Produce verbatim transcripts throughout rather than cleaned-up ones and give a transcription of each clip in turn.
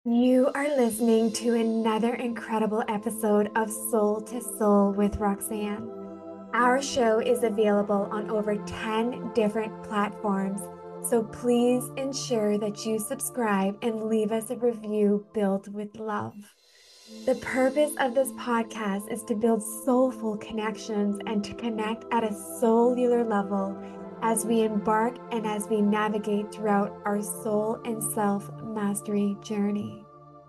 You are listening to another incredible episode of Soul to Soul with Roxanne. Our show is available on over ten different platforms, so please ensure that you subscribe and leave us a review built with love. The purpose of this podcast is to build soulful connections and to connect at a cellular level as we embark and as we navigate throughout our soul and self mastery journey.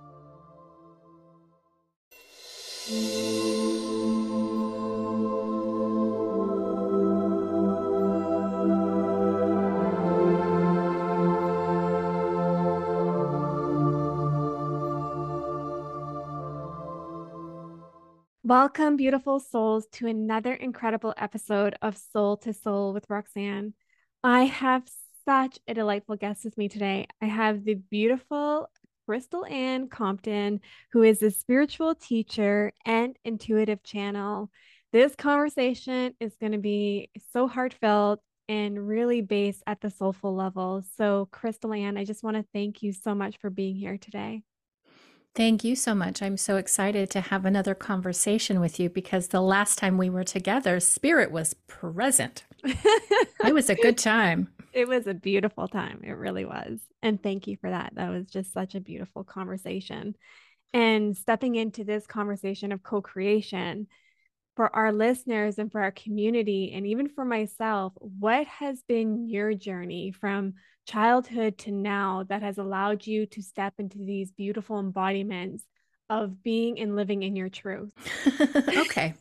Welcome, beautiful souls, to another incredible episode of Soul to Soul with Roxanne. I have such a delightful guest with me today. I have the beautiful Crystal Ann Compton, who is a spiritual teacher and intuitive channel. This conversation is going to be so heartfelt and really based at the soulful level. So, Crystal Ann, I just want to thank you so much for being here today. Thank you so much. I'm so excited to have another conversation with you because the last time we were together, spirit was present. It was a good time. It was a beautiful time. It really was. And thank you for that. That was just such a beautiful conversation. And stepping into this conversation of co creation for our listeners and for our community, and even for myself, what has been your journey from childhood to now that has allowed you to step into these beautiful embodiments of being and living in your truth? Okay.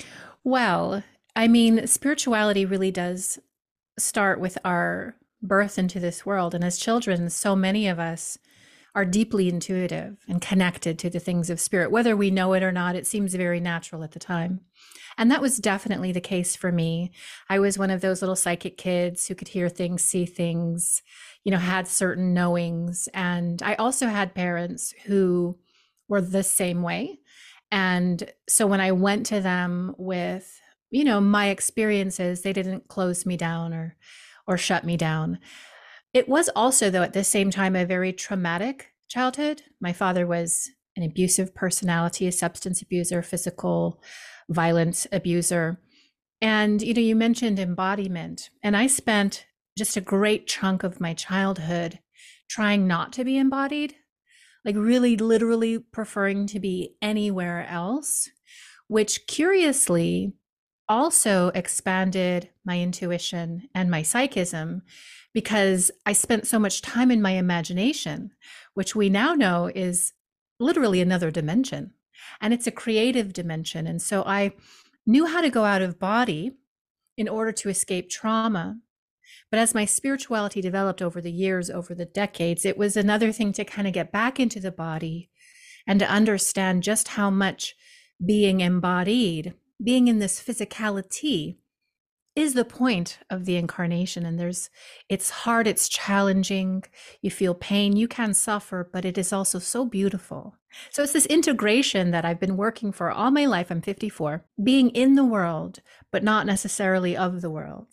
Well, I mean, spirituality really does start with our birth into this world. And as children, so many of us are deeply intuitive and connected to the things of spirit. Whether we know it or not, it seems very natural at the time. And that was definitely the case for me. I was one of those little psychic kids who could hear things, see things, you know, had certain knowings. And I also had parents who were the same way. And so when I went to them with, you know, my experiences, they didn't close me down or or shut me down. It was also, though, at the same time, a very traumatic childhood. My father was an abusive personality, a substance abuser, physical violence abuser. And, you know, you mentioned embodiment. And I spent just a great chunk of my childhood trying not to be embodied, like really literally preferring to be anywhere else, which curiously also expanded my intuition and my psychism because I spent so much time in my imagination, which we now know is literally another dimension. And it's a creative dimension. And so I knew how to go out of body in order to escape trauma. But as my spirituality developed over the years, over the decades, it was another thing to kind of get back into the body and to understand just how much being embodied, being in this physicality, is the point of the incarnation. And there's, it's hard, it's challenging, you feel pain, you can suffer, but it is also so beautiful. So it's this integration that I've been working for all my life. I'm fifty-four, being in the world, but not necessarily of the world,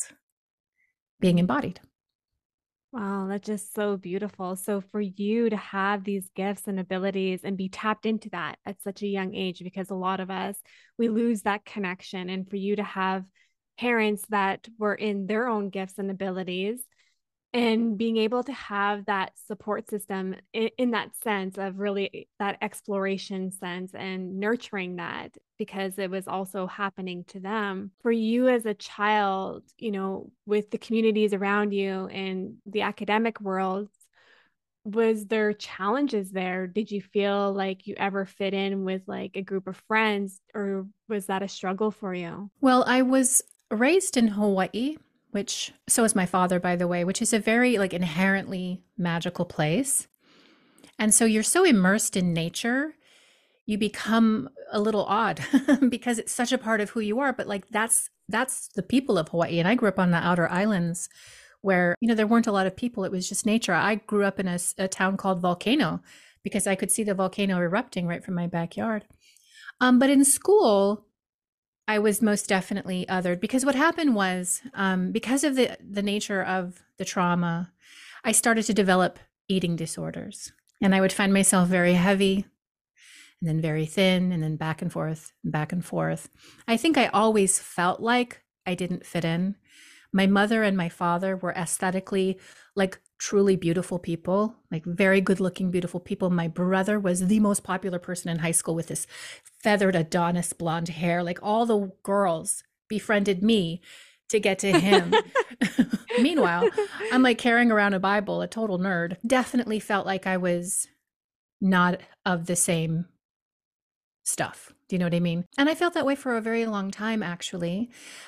being embodied. Wow, that's just so beautiful. So for you to have these gifts and abilities and be tapped into that at such a young age, because a lot of us, we lose that connection. And for you to have parents that were in their own gifts and abilities and being able to have that support system in, in that sense of really that exploration sense and nurturing that because it was also happening to them. For you as a child, you know, with the communities around you and the academic world, was there challenges there? Did you feel like you ever fit in with like a group of friends, or was that a struggle for you? Well, I was raised in Hawaii, which, so is my father, by the way, which is a very like inherently magical place. And so you're so immersed in nature, you become a little odd because it's such a part of who you are. But like that's that's the people of Hawaii. And I grew up on the outer islands where, you know, there weren't a lot of people. It was just nature. I grew up in a, a town called Volcano because I could see the volcano erupting right from my backyard. Um, but in school, I was most definitely othered because what happened was um, because of the, the nature of the trauma, I started to develop eating disorders. And I would find myself very heavy and then very thin and then back and forth and back and forth. I think I always felt like I didn't fit in. My mother and my father were aesthetically like truly beautiful people, like very good looking, beautiful people. My brother was the most popular person in high school with this feathered Adonis blonde hair. Like all the girls befriended me to get to him. Meanwhile, I'm like carrying around a Bible, a total nerd. Definitely felt like I was not of the same stuff. Do you know what I mean? And I felt that way for a very long time, actually.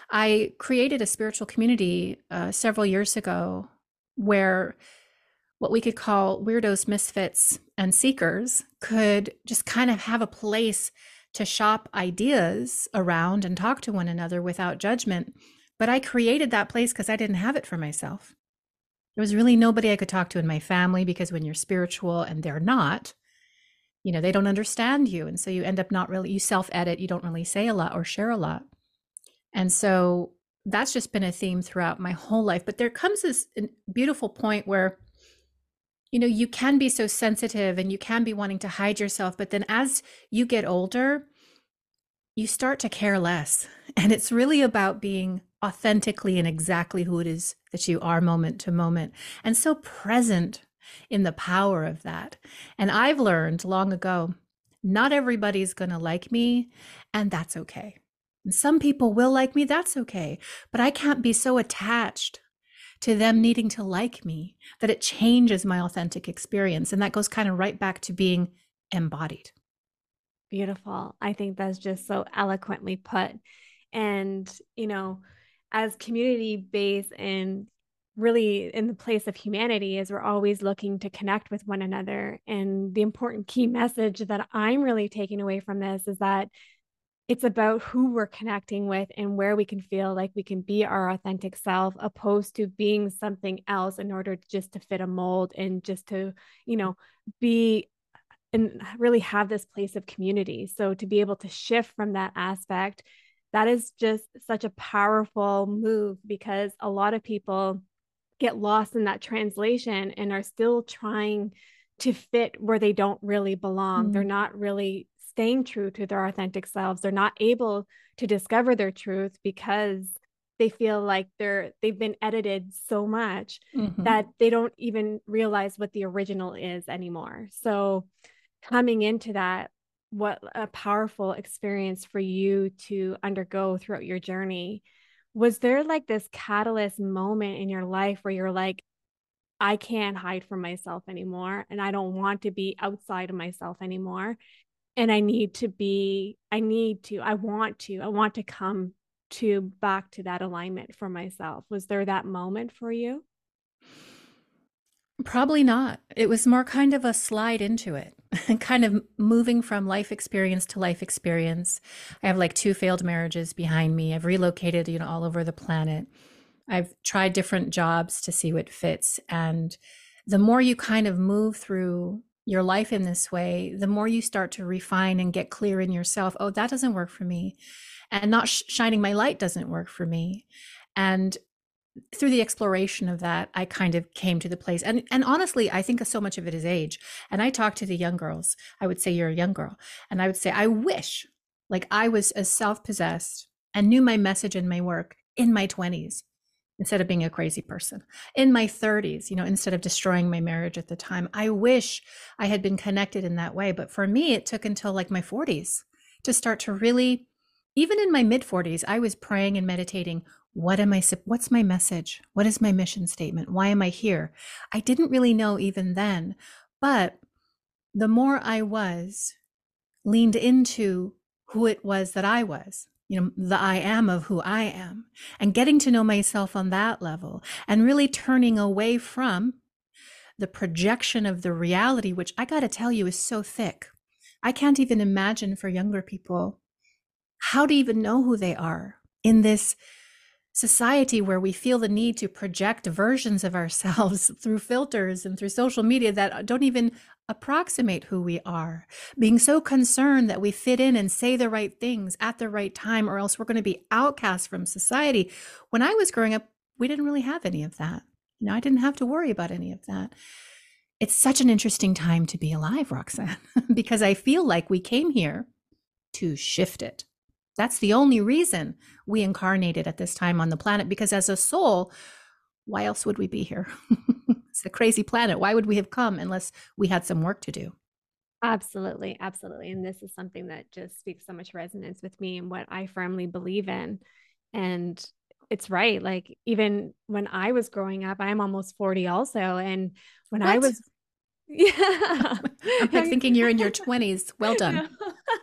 I created a spiritual community uh, several years ago where what we could call weirdos, misfits, and seekers could just kind of have a place to shop ideas around and talk to one another without judgment. But I created that place because I didn't have it for myself. There was really nobody I could talk to in my family, because when you're spiritual and they're not, you know, they don't understand you. And so you end up not really, you self-edit, you don't really say a lot or share a lot. And so that's just been a theme throughout my whole life. But there comes this beautiful point where, you know, you can be so sensitive and you can be wanting to hide yourself. But then as you get older, you start to care less. And it's really about being authentically and exactly who it is that you are moment to moment, and so present in the power of that. And I've learned long ago, not everybody's going to like me, and that's okay. And some people will like me, that's okay. But I can't be so attached to them needing to like me that it changes my authentic experience. And that goes kind of right back to being embodied. Beautiful. I think that's just so eloquently put. And, you know, as community based and really in the place of humanity, is we're always looking to connect with one another. And the important key message that I'm really taking away from this is that it's about who we're connecting with and where we can feel like we can be our authentic self, opposed to being something else in order just to fit a mold and just to, you know, be and really have this place of community. So to be able to shift from that aspect, that is just such a powerful move, because a lot of people get lost in that translation and are still trying to fit where they don't really belong. Mm. They're not really staying true to their authentic selves. They're not able to discover their truth because they feel like they're they've been edited so much mm-hmm. that they don't even realize what the original is anymore. So coming into that, what a powerful experience for you to undergo throughout your journey. Was there like this catalyst moment in your life where you're like, I can't hide from myself anymore, and I don't want to be outside of myself anymore, and I need to be, I need to, I want to, I want to come to back to that alignment for myself? Was there that moment for you? Probably not. It was more kind of a slide into it, kind of moving from life experience to life experience. I have like two failed marriages behind me. I've relocated, you know, all over the planet. I've tried different jobs to see what fits. And the more you kind of move through your life in this way, the more you start to refine and get clear in yourself. Oh, that doesn't work for me. And not sh- shining my light doesn't work for me. And through the exploration of that, I kind of came to the place. And and honestly, I think so much of it is age. And I talk to the young girls. I would say, you're a young girl. And I would say, I wish like I was as self-possessed and knew my message and my work in my twenties, instead of being a crazy person. In my thirties, you know, instead of destroying my marriage at the time. I wish I had been connected in that way. But for me, it took until like my forties to start to really, even in my mid forties, I was praying and meditating. What am I, what's my message? What is my mission statement? Why am I here? I didn't really know even then, but the more I was leaned into who it was that I was, you know, the I am of who I am, and getting to know myself on that level, and really turning away from the projection of the reality, which I got to tell you is so thick. I can't even imagine for younger people how to even know who they are in this society where we feel the need to project versions of ourselves through filters and through social media that don't even approximate who we are, being so concerned that we fit in and say the right things at the right time, or else we're going to be outcast from society. When I was growing up, we didn't really have any of that. You know, I didn't have to worry about any of that. It's such an interesting time to be alive, Roxanne, because I feel like we came here to shift it. That's the only reason we incarnated at this time on the planet, because as a soul, why else would we be here? It's a crazy planet. Why would we have come unless we had some work to do? Absolutely, absolutely. And this is something that just speaks so much resonance with me and what I firmly believe in. And it's right. Like even when I was growing up, I'm almost forty also. And when I What? was, yeah, I'm like thinking you're in your twenties. Well done. yeah.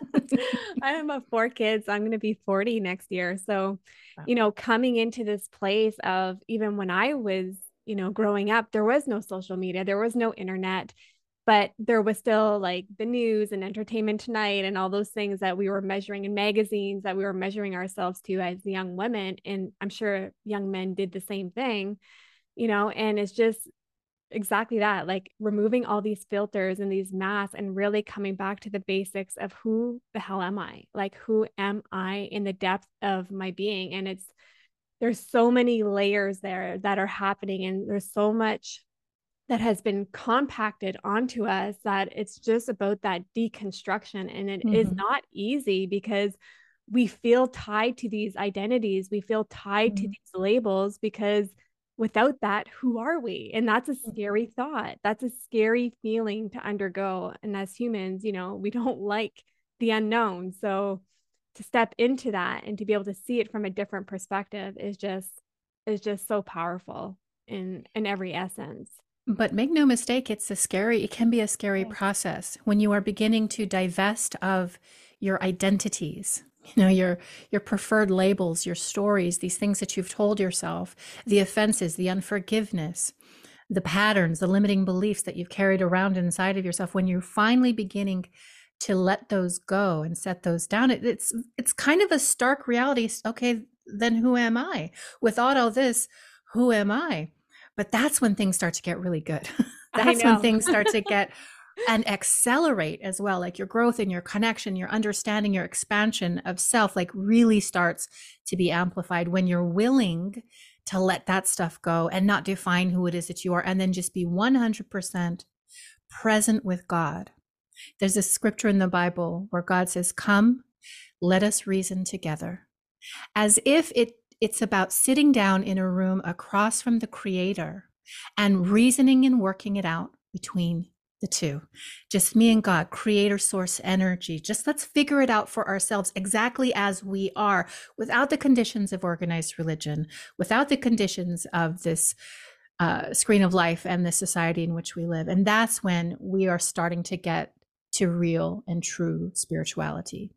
I have uh, four kids. I'm going to be forty next year. So, Wow. you know, coming into this place of even when I was, you know, growing up, there was no social media, there was no internet, but there was still like the news and Entertainment Tonight and all those things that we were measuring in magazines that we were measuring ourselves to as young women. And I'm sure young men did the same thing, you know, and it's just exactly that, like removing all these filters and these masks and really coming back to the basics of who the hell am I? Like, who am I in the depth of my being? And it's, there's so many layers there that are happening, and there's so much that has been compacted onto us that it's just about that deconstruction. And it is Mm-hmm. not easy because we feel tied to these identities, we feel tied to Mm-hmm. these labels because without that, who are we? And that's a scary thought. That's a scary feeling to undergo. And as humans, you know, we don't like the unknown. So to step into that and to be able to see it from a different perspective is just is just so powerful in in every essence. But make no mistake, it's a scary, it can be a scary Yes. process when you are beginning to divest of your identities, you know, your your preferred labels, your stories, these things that you've told yourself, the offenses, the unforgiveness, the patterns, the limiting beliefs that you've carried around inside of yourself. When you're finally beginning to let those go and set those down, it, it's it's kind of a stark reality. Okay, then who am I? Without all this, who am I? But that's when things start to get really good. I That's when know. things start to get and accelerate as well. Like your growth and your connection, your understanding, your expansion of self, like really starts to be amplified when you're willing to let that stuff go and not define who it is that you are, and then just be one hundred percent present with God. There's a scripture in the Bible where God says, "Come, let us reason together," as if it it's about sitting down in a room across from the creator and reasoning and working it out between the two. Just me and God, creator, source, energy. Just let's figure it out for ourselves exactly as we are, without the conditions of organized religion, without the conditions of this uh, screen of life and the society in which we live. And that's when we are starting to get to real and true spirituality.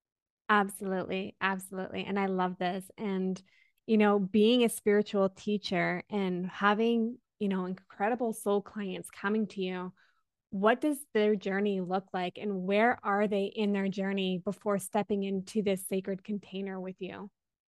Absolutely. Absolutely. And I love this. And, you know, being a spiritual teacher and having, you know, incredible soul clients coming to you, what does their journey look like? And where are they in their journey before stepping into this sacred container with you?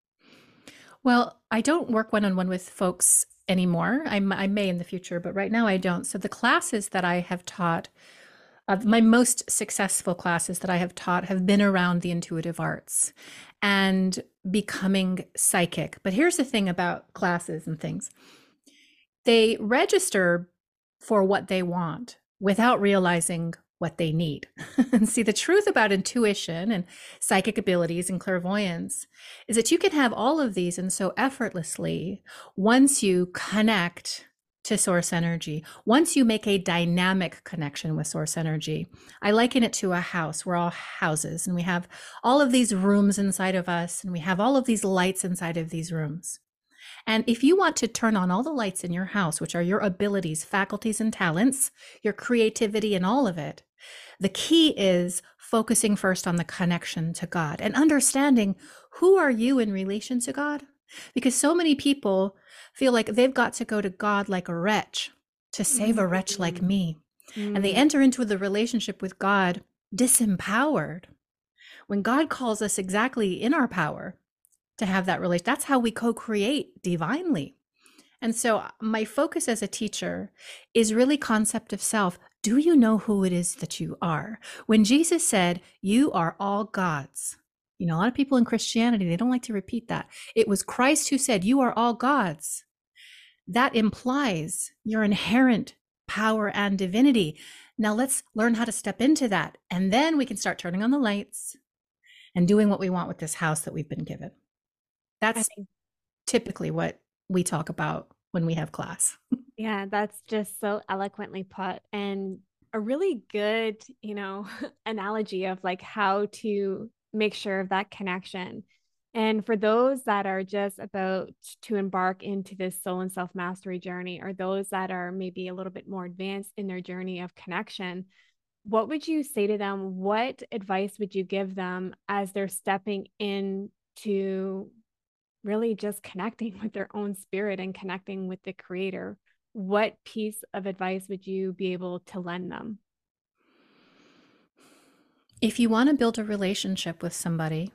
Well, I don't work one on one with folks anymore. I'm, I may in the future, but right now I don't. So the classes that I have taught, uh, my most successful classes that I have taught have been around the intuitive arts and becoming psychic. But here's the thing about classes and things, they register for what they want without realizing what they need. And see, the truth about intuition and psychic abilities and clairvoyance is that you can have all of these and so effortlessly once you connect to source energy, once you make a dynamic connection with source energy. I liken it to a house. We're all houses and we have all of these rooms inside of us and we have all of these lights inside of these rooms. And if you want to turn on all the lights in your house, which are your abilities, faculties, and talents, your creativity, and all of it, the key is focusing first on the connection to God and understanding who are you in relation to God? Because so many people feel like they've got to go to God like a wretch to save a wretch like Mm, me. And they mm. enter into the relationship with God disempowered when God calls us exactly in our power to have that relation. That's how we co-create divinely. And so my focus as a teacher is really concept of self. Do you know who it is that you are? When Jesus said, "You are all God's," you know, a lot of people in Christianity, they don't like to repeat that. It was Christ who said, "You are all God's." That implies your inherent power and divinity. Now let's learn how to step into that. And then we can start turning on the lights and doing what we want with this house that we've been given. I That's think, typically what we talk about when we have class. yeah, that's just so eloquently put, and a really good, you know, analogy of like how to make sure of that connection. And for those that are just about to embark into this soul and self mastery journey, or those that are maybe a little bit more advanced in their journey of connection, what would you say to them? What advice would you give them as they're stepping into really just connecting with their own spirit and connecting with the creator? What piece of advice would you be able to lend them? If you want to build a relationship with somebody,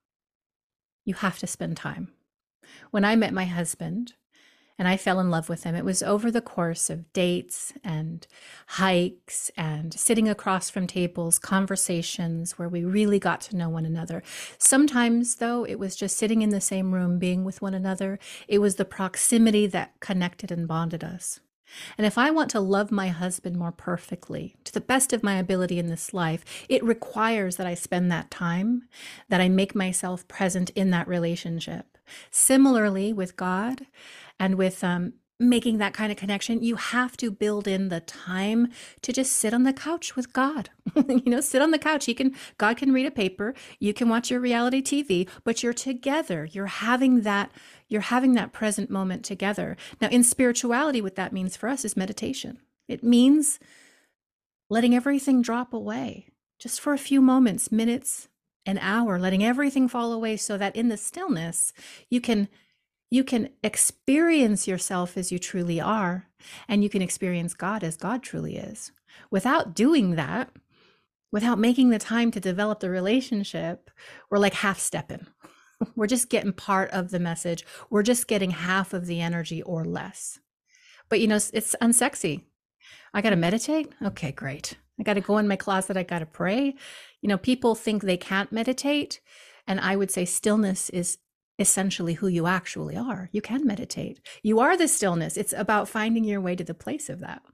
you have to spend time. When I met my husband and I fell in love with him, it was over the course of dates and hikes and sitting across from tables, conversations where we really got to know one another. Sometimes, though, it was just sitting in the same room, being with one another. It was the proximity that connected and bonded us. And if I want to love my husband more perfectly, to the best of my ability in this life, it requires that I spend that time, that I make myself present in that relationship. Similarly, with God and with um, making that kind of connection, you have to build in the time to just sit on the couch with God. You know, sit on the couch. He can, God can read a paper. You can watch your reality T V, but you're together. You're having that, you're having that present moment together. Now, in spirituality, what that means for us is meditation. It means letting everything drop away just for a few moments, minutes, an hour, letting everything fall away so that in the stillness, you can you can experience yourself as you truly are, and you can experience God as God truly is. Without doing that, without making the time to develop the relationship, we're like half stepping. We're just getting part of the message. We're just getting half of the energy or less. But you know, it's unsexy. I got to meditate. Okay, great. I got to go in my closet. I got to pray. You know, people think they can't meditate. And I would say stillness is essentially who you actually are. You can meditate. You are the stillness. It's about finding your way to the place of that.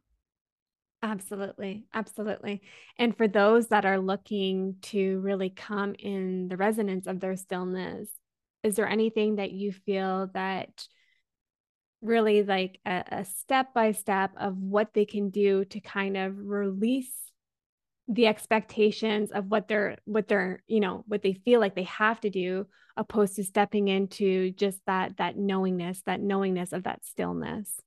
Absolutely. Absolutely. And for those that are looking to really come in the resonance of their stillness, is there anything that you feel that really like a, a step by step of what they can do to kind of release the expectations of what they're what they're you know what they feel like they have to do, opposed to stepping into just that that knowingness that knowingness of that stillness?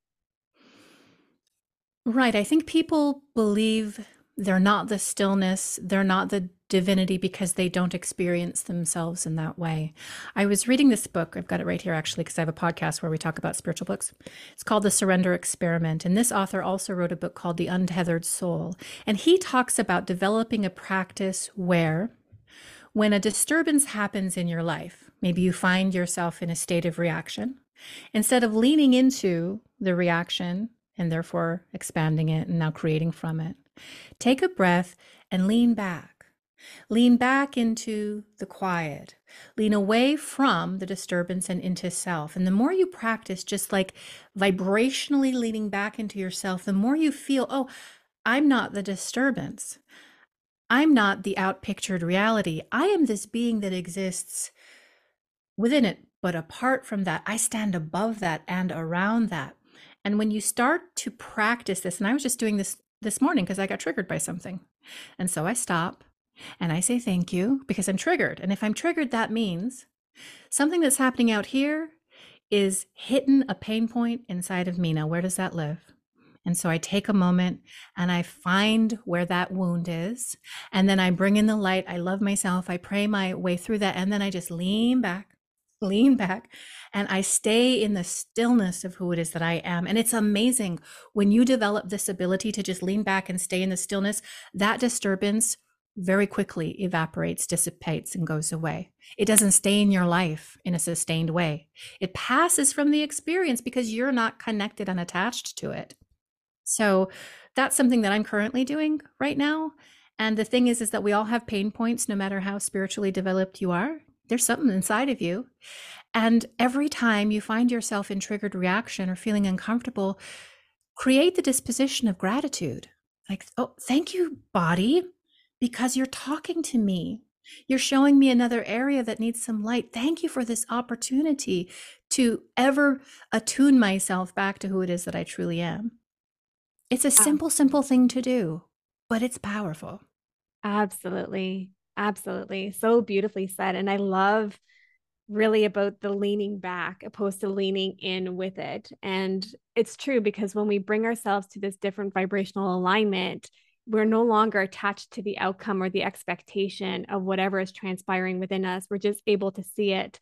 Right. I think people believe they're not the stillness, they're not the divinity because they don't experience themselves in that way. I was reading this book. I've got it right here actually, because I have a podcast where we talk about spiritual books. It's called The Surrender Experiment. And this author also wrote a book called The Untethered Soul. And he talks about developing a practice where when a disturbance happens in your life, maybe you find yourself in a state of reaction, instead of leaning into the reaction and therefore expanding it and now creating from it, take a breath and lean back. Lean back into the quiet. Lean away from the disturbance and into self. And the more you practice just like vibrationally leaning back into yourself, the more you feel, oh, I'm not the disturbance. I'm not the outpictured reality. I am this being that exists within it, but apart from that, I stand above that and around that. And when you start to practice this, and I was just doing this this morning because I got triggered by something. And so I stop and I say thank you because I'm triggered. And if I'm triggered, that means something that's happening out here is hitting a pain point inside of me. Now, where does that live? And so I take a moment and I find where that wound is. And then I bring in the light. I love myself. I pray my way through that. And then I just lean back, lean back, and I stay in the stillness of who it is that I am. And it's amazing when you develop this ability to just lean back and stay in the stillness, that disturbance very quickly evaporates, dissipates, and goes away. It doesn't stay in your life in a sustained way. It passes from the experience because you're not connected and attached to it. So that's something that I'm currently doing right now. And the thing is, is that we all have pain points, no matter how spiritually developed you are. There's something inside of you. And every time you find yourself in triggered reaction or feeling uncomfortable, create the disposition of gratitude. Like, oh, thank you, body, because you're talking to me. You're showing me another area that needs some light. Thank you for this opportunity to ever attune myself back to who it is that I truly am. It's a Wow. simple, simple thing to do, but it's powerful. Absolutely. Absolutely. So beautifully said. And I love really about the leaning back opposed to leaning in with it. And it's true because when we bring ourselves to this different vibrational alignment, we're no longer attached to the outcome or the expectation of whatever is transpiring within us. We're just able to see it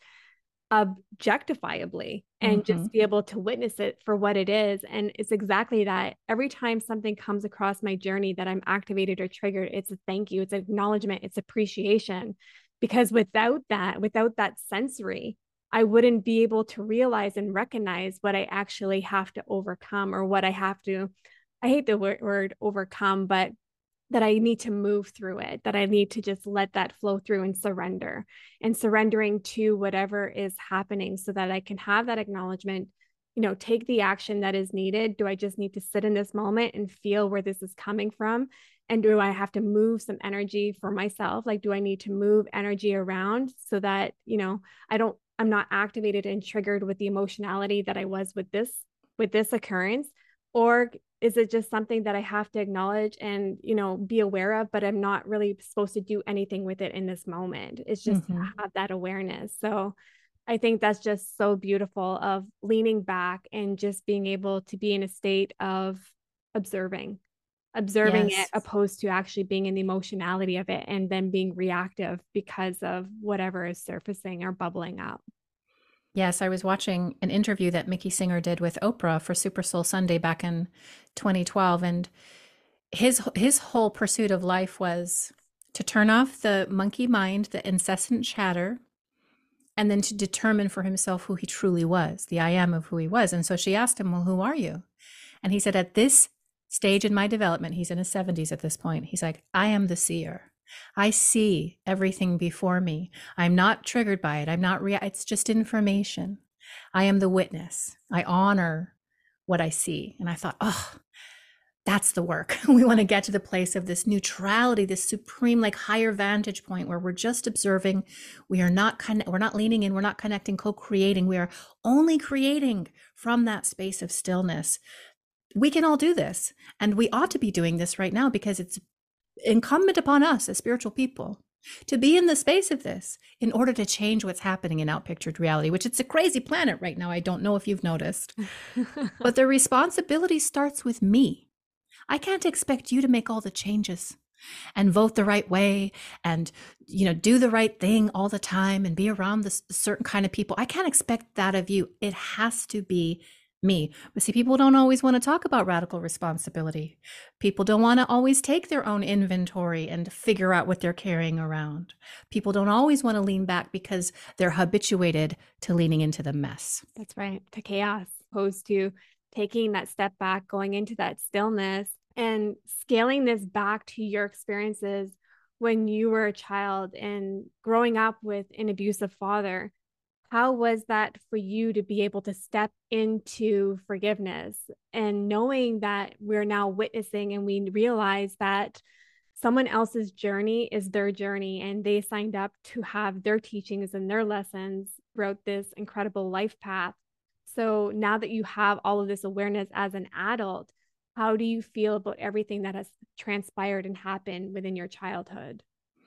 objectifiably and Mm-hmm. just be able to witness it for what it is. And it's exactly that. Every time something comes across my journey that I'm activated or triggered, it's a thank you, it's acknowledgement, it's appreciation. Because without that, without that sensory, I wouldn't be able to realize and recognize what I actually have to overcome or what I have to, I hate the word, word overcome, but that I need to move through it, that I need to just let that flow through and surrender and surrendering to whatever is happening so that I can have that acknowledgement, you know, take the action that is needed. Do I just need to sit in this moment and feel where this is coming from? And do I have to move some energy for myself? Like, do I need to move energy around so that, you know, I don't, I'm not activated and triggered with the emotionality that I was with this, with this occurrence? Or is it just something that I have to acknowledge and, you know, be aware of, but I'm not really supposed to do anything with it in this moment? It's just to Mm-hmm. have that awareness. So I think that's just so beautiful of leaning back and just being able to be in a state of observing, observing it Yes. opposed to actually being in the emotionality of it and then being reactive because of whatever is surfacing or bubbling up. Yes, I was watching an interview that Mickey Singer did with Oprah for Super Soul Sunday back in twenty twelve, and his his whole pursuit of life was to turn off the monkey mind, the incessant chatter, and then to determine for himself who he truly was, the I am of who he was. And so she asked him, "Well, who are you?" And he said, "At this stage in my development," he's in his seventies at this point, he's like, "I am the seer. I see everything before me. I'm not triggered by it. I'm not, rea- it's just information. I am the witness. I honor what I see." And I thought, oh, that's the work. We want to get to the place of this neutrality, this supreme, like higher vantage point where we're just observing. We are not con- we're not leaning in, we're not connecting, co-creating. We are only creating from that space of stillness. We can all do this, and we ought to be doing this right now because it's incumbent upon us as spiritual people to be in the space of this in order to change what's happening in outpictured reality, which it's a crazy planet right now. I don't know if you've noticed, but the responsibility starts with me. I can't expect you to make all the changes and vote the right way and, you know, do the right thing all the time and be around this certain kind of people. I can't expect that of you. It has to be me. But see, people don't always want to talk about radical responsibility. People don't want to always take their own inventory and figure out what they're carrying around. People don't always want to lean back because they're habituated to leaning into the mess. That's right. To chaos, opposed to taking that step back, going into that stillness and scaling this back to your experiences when you were a child and growing up with an abusive father. How was that for you to be able to step into forgiveness and knowing that we're now witnessing and we realize that someone else's journey is their journey and they signed up to have their teachings and their lessons throughout this incredible life path. So now that you have all of this awareness as an adult, how do you feel about everything that has transpired and happened within your childhood?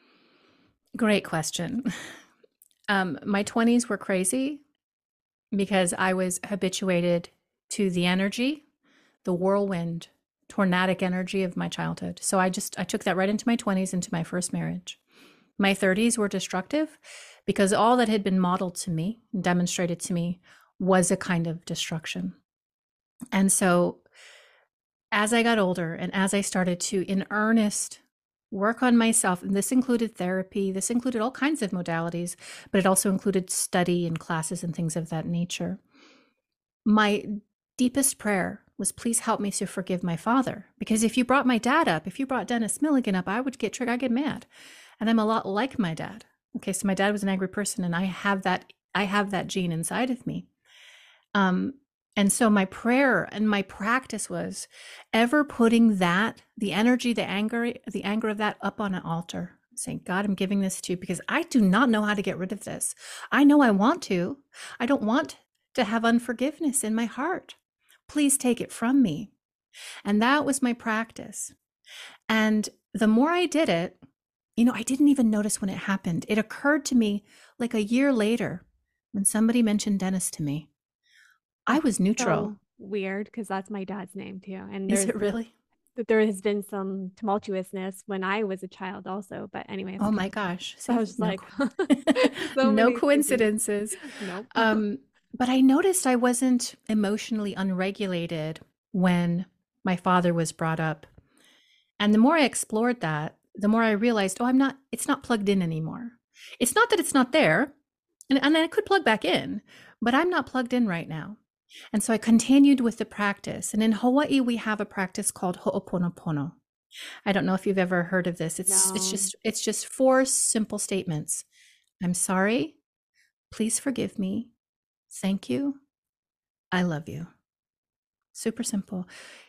Great question. Um, my twenties were crazy because I was habituated to the energy, the whirlwind, tornadic energy of my childhood. So I just I took that right into my twenties, into my first marriage. My thirties were destructive because all that had been modeled to me, demonstrated to me, was a kind of destruction. And so as I got older and as I started to in earnest work on myself, and this included therapy, this included all kinds of modalities, but it also included study and classes and things of that nature. My deepest prayer was, please help me to forgive my father. Because if you brought my dad up, if you brought Dennis Milligan up, I would get triggered, I'd get mad. And I'm a lot like my dad. Okay, so my dad was an angry person, and I have that, I have that gene inside of me. Um, And so my prayer and my practice was ever putting that, the energy, the anger, the anger of that up on an altar, saying, God, I'm giving this to you because I do not know how to get rid of this. I know I want to. I don't want to have unforgiveness in my heart. Please take it from me. And that was my practice. And the more I did it, you know, I didn't even notice when it happened. It occurred to me like a year later when somebody mentioned Dennis to me. I That's was neutral. so weird because that's my dad's name too. And Is there's it really? there has been some tumultuousness when I was a child also. But anyways, Oh my gosh. I See, was just no, like co- so no many thinking. coincidences. Nope. Um, but I noticed I wasn't emotionally unregulated when my father was brought up. And the more I explored that, the more I realized, oh, I'm not, it's not plugged in anymore. It's not that it's not there, and, and I could plug back in, but I'm not plugged in right now. And so I continued with the practice. And in Hawaii, we have a practice called Ho'oponopono. I don't know if you've ever heard of this. It's it's No. just it's just four simple statements. I'm sorry. Please forgive me. Thank you. I love you. Super simple.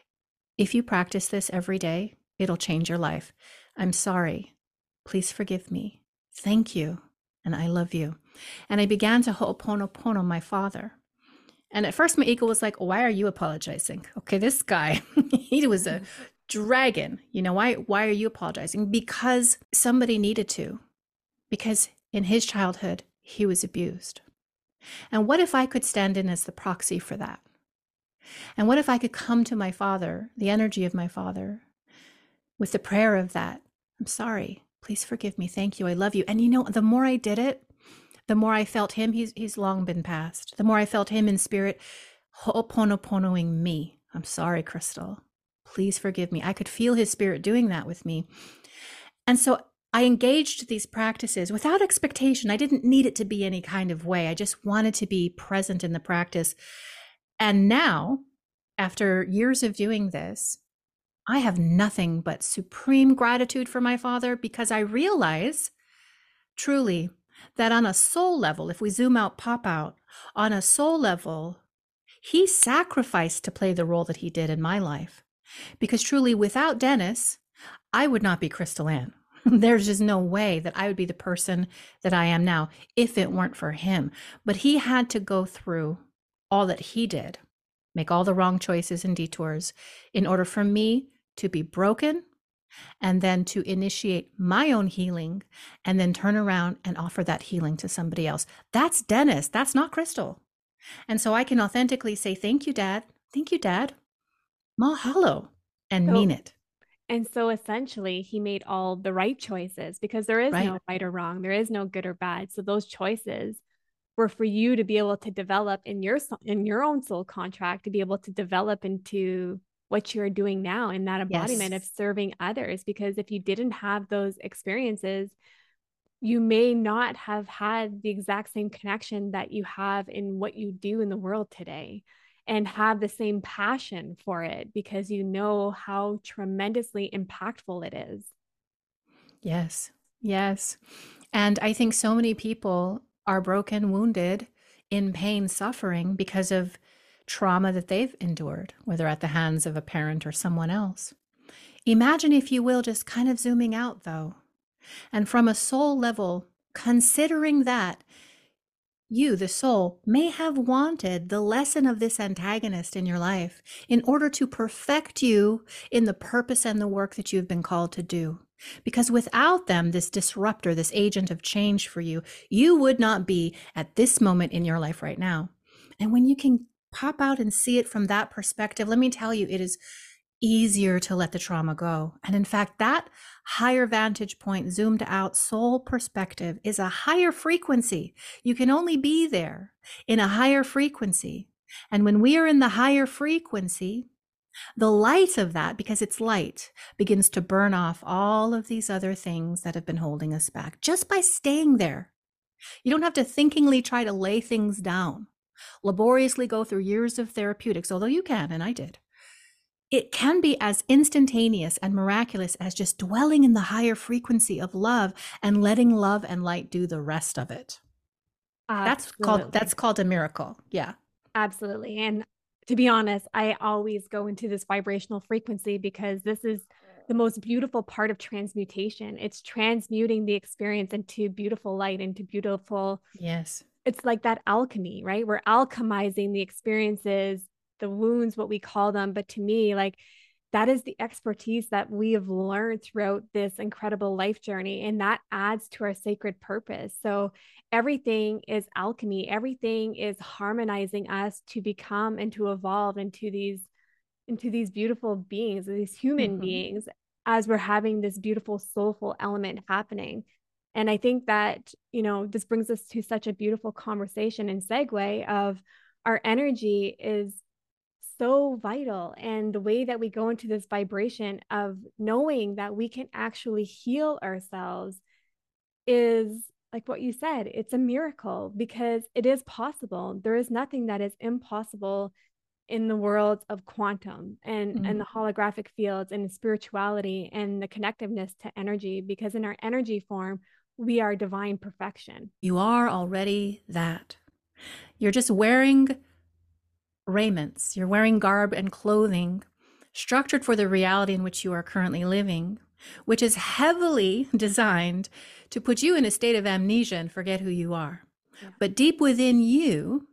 If you practice this every day, it'll change your life. I'm sorry. Please forgive me. Thank you. And I love you. And I began to ho'oponopono my father. And at first, my ego was like, why are you apologizing? Okay, this guy, he was a dragon. You know, why, why are you apologizing? Because somebody needed to. Because in his childhood, he was abused. And what if I could stand in as the proxy for that? And what if I could come to my father, the energy of my father, with the prayer of that? I'm sorry. Please forgive me. Thank you. I love you. And you know, the more I did it, the more I felt him, he's he's long been passed. The more I felt him in spirit, ho'oponoponoing me. I'm sorry, Crystal. Please forgive me. I could feel his spirit doing that with me. And so I engaged these practices without expectation. I didn't need it to be any kind of way. I just wanted to be present in the practice. And now, after years of doing this, I have nothing but supreme gratitude for my father because I realize truly that on a soul level, if we zoom out, pop out, on a soul level, he sacrificed to play the role that he did in my life. Because truly, without Dennis, I would not be Crystal Ann. There's just no way that I would be the person that I am now if it weren't for him. But he had to go through all that he did, make all the wrong choices and detours in order for me to be broken and then to initiate my own healing and then turn around and offer that healing to somebody else. That's Dennis. That's not Crystal. And so I can authentically say, thank you, Dad. Thank you, Dad. Mahalo, and mean So it. and so essentially he made all the right choices because there is Right. no right or wrong. There is no good or bad. So those choices were for you to be able to develop in your in your own soul contract to be able to develop into what you're doing now in that embodiment Yes. of serving others. Because if you didn't have those experiences, you may not have had the exact same connection that you have in what you do in the world today and have the same passion for it because you know how tremendously impactful it is. Yes. Yes. And I think so many people are broken, wounded, in pain, suffering because of trauma that they've endured, whether at the hands of a parent or someone else. Imagine, if you will, just kind of zooming out, though, and from a soul level, considering that you, the soul, may have wanted the lesson of this antagonist in your life in order to perfect you in the purpose and the work that you've been called to do. Because without them, this disruptor, this agent of change for you, you would not be at this moment in your life right now. And when you can pop out and see it from that perspective, let me tell you, it is easier to let the trauma go. And in fact, that higher vantage point, zoomed out soul perspective, is a higher frequency. You can only be there in a higher frequency. And when we are in the higher frequency, the light of that, because it's light, begins to burn off all of these other things that have been holding us back just by staying there. You don't have to thinkingly try to lay things down, laboriously go through years of therapeutics, although you can, and I did. It can be as instantaneous and miraculous as just dwelling in the higher frequency of love and letting love and light do the rest of it. That's called Absolutely. that's called a miracle. Yeah. Absolutely. And To be honest, I always go into this vibrational frequency because this is the most beautiful part of transmutation. It's transmuting the experience into beautiful light, into beautiful, Yes. it's like that alchemy, right? We're alchemizing the experiences, the wounds, what we call them. But to me, like that is the expertise that we have learned throughout this incredible life journey. And that adds to our sacred purpose. So everything is alchemy, everything is harmonizing us to become and to evolve into these into these beautiful beings, these human Hmm. beings, as we're having this beautiful soulful element happening. And I think that, you know, this brings us to such a beautiful conversation and segue of our energy is so vital. And the way that we go into this vibration of knowing that we can actually heal ourselves is like what you said, it's a miracle because it is possible. There is nothing that is impossible in the world of quantum and and the Hmm. holographic fields and spirituality and the connectiveness to energy, because in our energy form we are divine perfection. You are already that. You're just wearing raiments, you're wearing garb and clothing structured for the reality in which you are currently living, which is heavily designed to put you in a state of amnesia and forget who you are. Yeah. But deep within you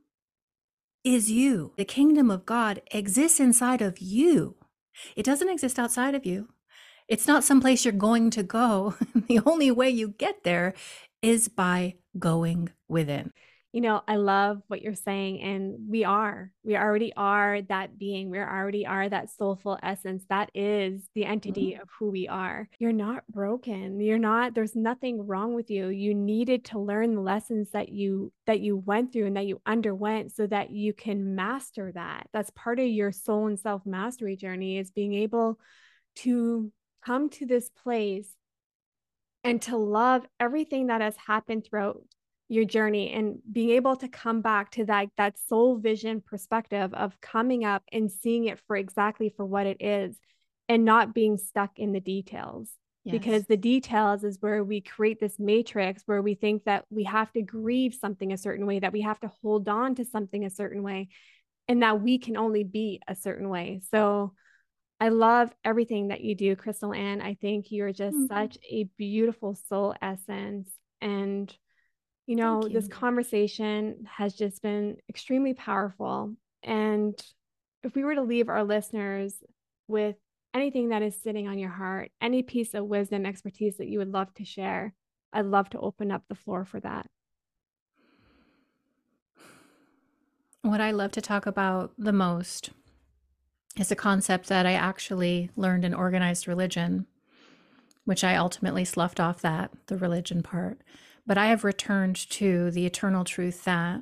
is you. The kingdom of God exists inside of you. It doesn't exist outside of you. It's not someplace you're going to go. The only way you get there is by going within. You know, I love what you're saying. And we are, we already are that being. We already are that soulful essence. That is the entity Mhm. of who we are. You're not broken. You're not, there's nothing wrong with you. You needed to learn the lessons that you that you went through and that you underwent so that you can master that. That's part of your soul and self-mastery journey, is being able to come to this place and to love everything that has happened throughout your journey, and being able to come back to that that soul vision perspective of coming up and seeing it for exactly for what it is, and not being stuck in the details, because Yes. the details is where we create this matrix where we think that we have to grieve something a certain way, that we have to hold on to something a certain way, and that we can only be a certain way. So I love everything that you do, Crystal Ann. I think you're just Mhm. such a beautiful soul essence. And, you know, Thank this you. conversation has just been extremely powerful. And if we were to leave our listeners with anything that is sitting on your heart, any piece of wisdom, expertise that you would love to share, I'd love to open up the floor for that. What I love to talk about the most is a concept that I actually learned in organized religion, which I ultimately sloughed off that, the religion part. But I have returned to the eternal truth that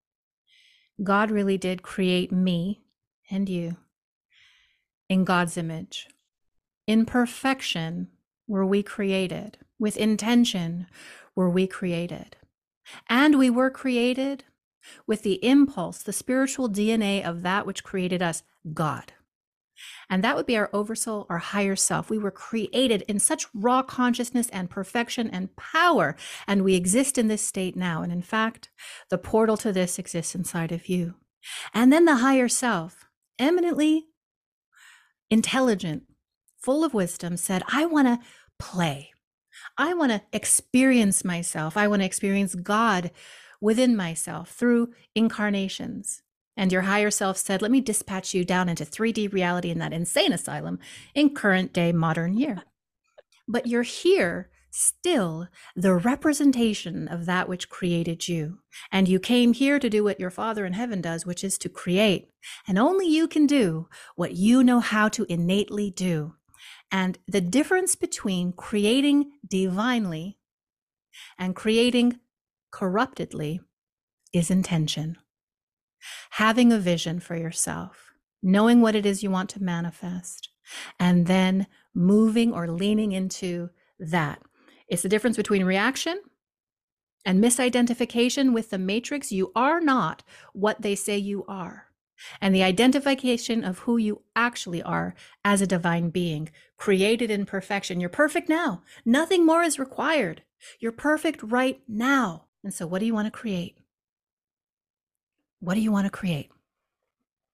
God really did create me and you in God's image. In perfection were we created, with intention were we created. And we were created with the impulse, the spiritual D N A of that which created us, God. And that would be our oversoul, our higher self. We were created in such raw consciousness and perfection and power, and we exist in this state now. And in fact, the portal to this exists inside of you. And then the higher self, eminently intelligent, full of wisdom, said, I want to play. I want to experience myself. I want to experience God within myself through incarnations. And your higher self said, let me dispatch you down into three D reality in that insane asylum in current day modern year. But you're here still, the representation of that which created you. And you came here to do what your Father in heaven does, which is to create. And only you can do what you know how to innately do. And the difference between creating divinely and creating corruptedly is intention. Having a vision for yourself, knowing what it is you want to manifest, and then moving or leaning into that. It's the difference between reaction and misidentification with the matrix. You are not what they say you are. And the identification of who you actually are as a divine being, created in perfection. You're perfect now. Nothing more is required. You're perfect right now. And so, what do you want to create? What do you want to create?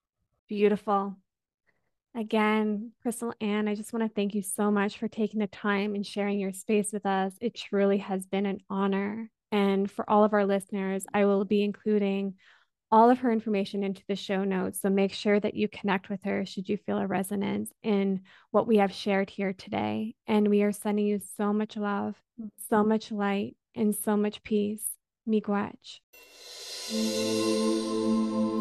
Beautiful. Again, Crystal Ann, I just want to thank you so much for taking the time and sharing your space with us. It truly has been an honor. And for all of our listeners, I will be including all of her information into the show notes. So make sure that you connect with her should you feel a resonance in what we have shared here today. And we are sending you so much love, so much light, and so much peace. Miigwech.